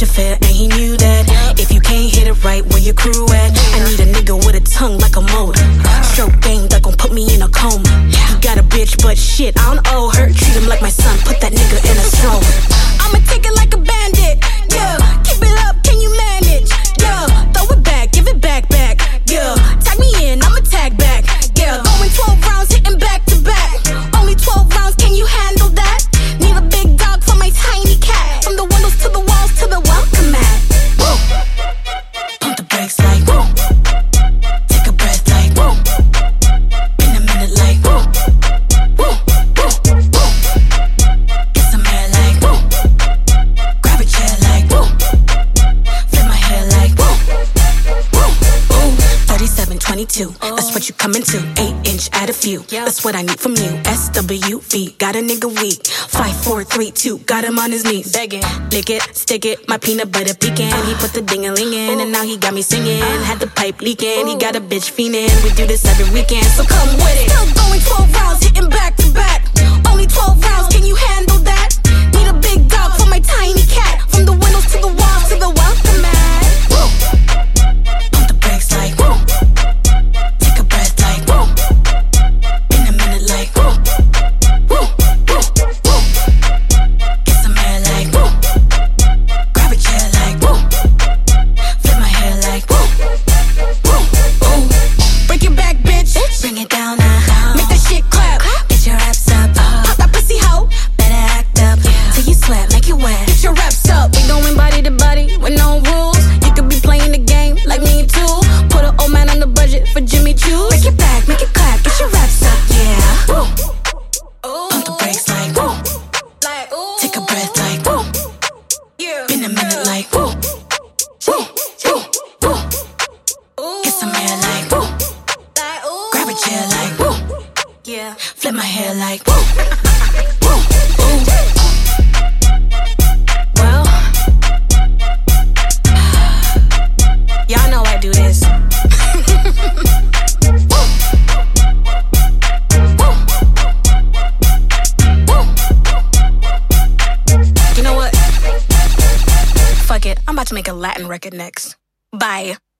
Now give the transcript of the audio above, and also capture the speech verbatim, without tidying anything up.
your fare and he knew that. If you can't hit it right, where your crew at? I need a nigga with a tongue like a motor. Stroke game that gon' put me in a coma. He got a bitch, but shit, I don't owe her. Treat him like my son, put that nigga in a stroller. I'ma take it like a bandit, yeah. Keep it up, can you manage? Yeah, throw it back, give it back, back. Yeah, tag me in, I'ma tag back. Yeah, going twelve rounds, hitting back to back. Only twelve rounds, can you handle that? Need a big dog for my tiny cat. From the windows to the walls to the welcome mat. Woo. Pump the brakes like woo. Take a breath like woo. In a minute like woo. Woo, woo, woo. Get some air like woo. Grab a chair like woo. Flip my hair like woo. Woo, woo. thirty-seven twenty-two, that's what you coming to. Eight inch at a few, that's what I need from you. S W V, got a nigga weak. Five, four, three, two, got him on his knees. Begging, lick it, stick it, my peanut butter pecan. He put the ding-a-ling in, and now he got me singing. Had the pipe leaking, he got a bitch fiending. We do this every weekend, so come with it. Still going twelve rounds, hitting back to back. Only twelve rounds, can you handle that? Need a big dog for my tiny cat. From the windows to the walls to the welcome mat. Woo. Pump the brakes like woo. Take a breath like woo. In a minute like woo. Woo, woo, woo. Get some air like woo. Grab a chair like woo. Flip my hair like woo. Woo, woo. Break it back, bitch. Bring it down now. Make that shit clap. Get your raps up. Pop that pussy hoe. Better act up. Till you sweat, make it wet. Get your raps up. We going body to body with no rules. You could be playing the game like me too. Put an old man on the budget for Jimmy Choo. Break it back, make it clap. Get your raps up, yeah. Woo. Pump the brakes like woo. Take a breath like woo. In a minute like woo. Woo, woo, woo. Get some air like woo. Grab a chair like woo. Flip my hair like woo. Woo, woo. Well, y'all know I do this. You know what? Fuck it, I'm about to make a Latin record next. Bye.